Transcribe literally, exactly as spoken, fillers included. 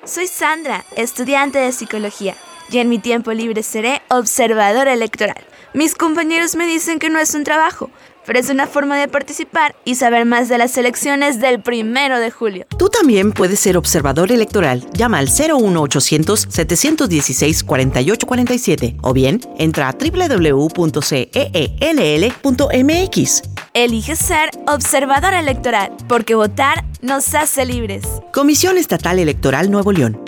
Soy Sandra, estudiante de psicología, y en mi tiempo libre seré observadora electoral. Mis compañeros me dicen que no es un trabajo, pero es una forma de participar y saber más de las elecciones del primero de julio. Tú también puedes ser observador electoral. Llama al cero uno ochocientos, setecientos dieciséis, cuarenta y ocho cuarenta y siete o bien entra a doble u doble u doble u punto ceel punto m x. Elige ser observador electoral, porque votar nos hace libres. Comisión Estatal Electoral Nuevo León.